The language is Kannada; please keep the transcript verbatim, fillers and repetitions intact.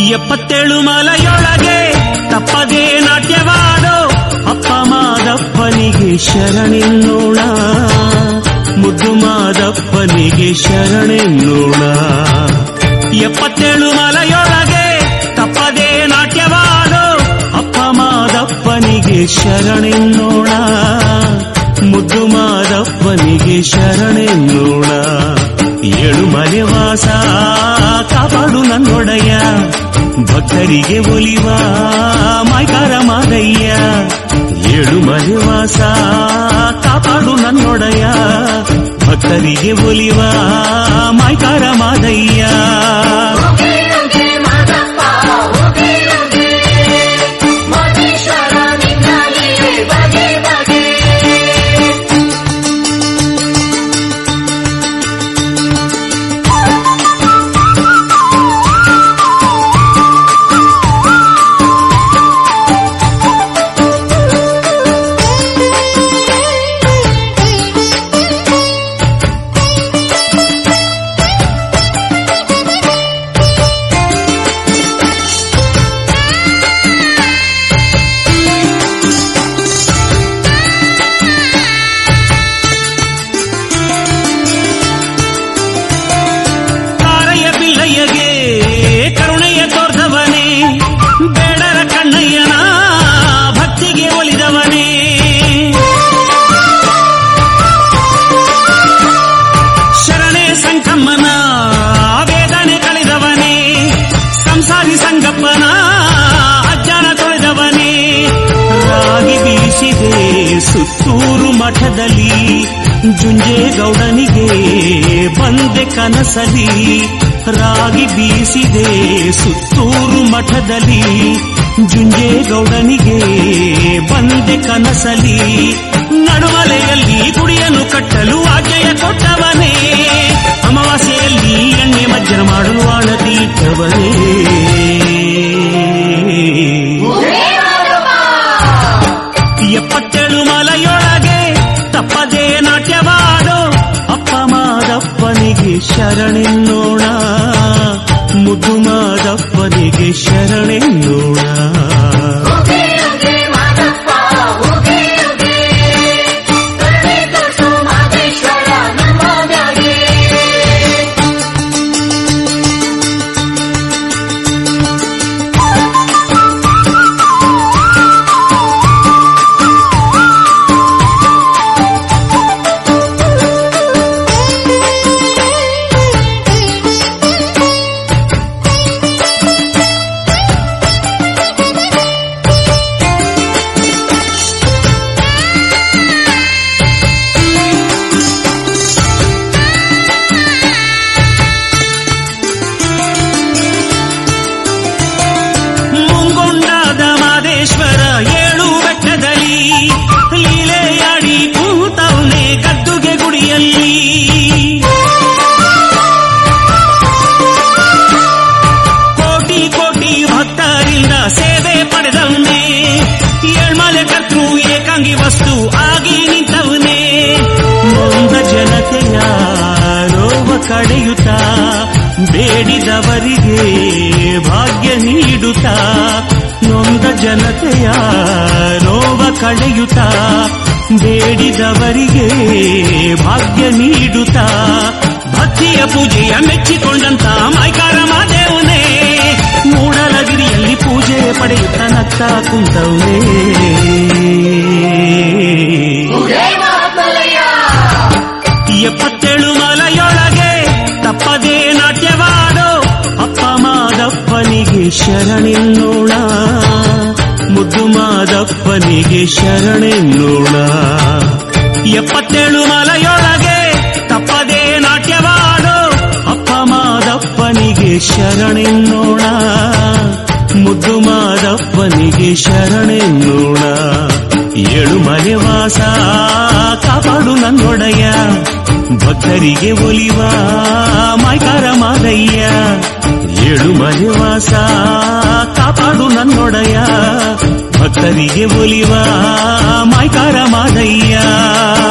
ಎಪ್ಪತ್ತೇಳು ಮಲೆಯೊಳಗೆ ತಪ್ಪದೇ ನಾಟ್ಯವಾಡೋ ಅಪ್ಪ ಮಾದಪ್ಪನಿಗೆ ಶರಣೆನ್ನೋಣ, ಮುದ್ದು ಮಾದಪ್ಪನಿಗೆ ಶರಣೆನ್ನೋಣ. ಎಪ್ಪತ್ತೇಳು ಮಲೆಯೊಳಗೆ ತಪ್ಪದೇ ನಾಟ್ಯವಾಡೋ ಅಪ್ಪ ಮಾದಪ್ಪನಿಗೆ ಶರಣೆನ್ನೋಣ, ಮುದ್ದು ಮಾದಪ್ಪನಿಗೆ ಶರಣೆನ್ನೋಣ. ಏಳು ಮಲೆ ವಾಸ ಕಾಪಾಡು ನನ್ನೊಡೆಯ, ಭಕ್ತರಿಗೆ ಒಲಿವ ಮಾಯ್ಕಾರ ಮಾದಯ್ಯ. ಏಳು ಮಲೆ ವಾಸ ಕಾಪಾಡು ನನ್ನೊಡೆಯ, ಭಕ್ತರಿಗೆ ಒಲಿವ ಮಾಯ್ಕಾರ ಮಾದಯ್ಯ. ಸುತ್ತೂರು ಮಠದಲ್ಲಿ ಜುಂಜೇಗೌಡನಿಗೆ ಬಂದೆ ಕನಸಲಿ, ರಾಗಿ ಬೀಸಿದೆ ಸುತ್ತೂರು ಮಠದಲ್ಲಿ ಜುಂಜೇಗೌಡನಿಗೆ ಬಂದೆ ಕನಸಲಿ. ನಡುಮಲೆಯಲ್ಲಿ ಗುಡಿಯನ್ನು ಕಟ್ಟಲು ಆಜ್ಞೆಯ ಕೊಟ್ಟವನೇ, ಅಮಾವಾಸ್ಯೆಯಲ್ಲಿ ಎಣ್ಣೆ ಮಜ್ಜನ ಮಾಡುವ ತೀರ್ಥವನೇ. ಎಪ್ಪತ್ತೇಳು ಮಲೆಯೊಳಗೆ ತಪ್ಪದೇ ನಾಟ್ಯವಾಡೋ ಅಪ್ಪ ಮಾದಪ್ಪನಿಗೆ ಶರಣೆನ್ನೋಣ, ಮುದ್ದು ಮಾದಪ್ಪನಿಗೆ ಶರಣೆನ್ನೋಣ. ವಸ್ತು ಆಗಿ ನಿಂತವನೇ, ನೊಂದ ಜನತೆಯ ನೋವ ಕಡೆಯುತ್ತ ಬೇಡಿದವರಿಗೆ ಭಾಗ್ಯ ನೀಡುತ್ತ, ನೊಂದ ಜನತೆಯ ನೋವ ಕಡೆಯುತ್ತ ಬೇಡಿದವರಿಗೆ ಭಾಗ್ಯ ನೀಡುತ್ತ, ಭಕ್ತಿಯ ಪೂಜೆಯ ಮೆಚ್ಚಿಕೊಂಡಂತ ಮಾಯ್ಕಾರ ಮಾದೇವನೇ, ಮೂಡಲಗಿರಿಯಲ್ಲಿ ಪೂಜೆ ಪಡೆಯುತ್ತ ನಕ್ಕ ಕುಂತವನೇ. ಎಪ್ಪತ್ತೇಳು ಮಲೆಯೊಳಗೆ ತಪ್ಪದೇ ನಾಟ್ಯವಾಡೋ ಅಪ್ಪ ಮಾದಪ್ಪನಿಗೆ ಶರಣೆನ್ನೋಣ, ಮುದ್ದು ಮಾದಪ್ಪನಿಗೆ ಶರಣೆನ್ನೋಣ. ಎಪ್ಪತ್ತೇಳು ಮಲೆಯೊಳಗೆ ತಪ್ಪದೇ ನಾಟ್ಯವಾಡೋ ಅಪ್ಪ ಮಾದಪ್ಪನಿಗೆ ಶರಣೆನ್ನೋಣ, ಮುದ್ದು ಮಾದಪ್ಪನಿಗೆ ಶರಣೆನ್ನೋಣ. ಏಳು ಮಲೆ ವಾಸ ಕಾಪಾಡು ನನ್ನೊಡೆಯ, ಭಕ್ತರಿಗೆ ಒಲಿವ ಮಾಯ್ಕಾರ ಮಾದಯ್ಯ. ಏಳು ಮಲೆ ವಾಸ ಕಾಪಾಡು ನನ್ನೊಡೆಯ, ಭಕ್ತರಿಗೆ ಒಲಿವ ಮಾಯ್ಕಾರ ಮಾದಯ್ಯ.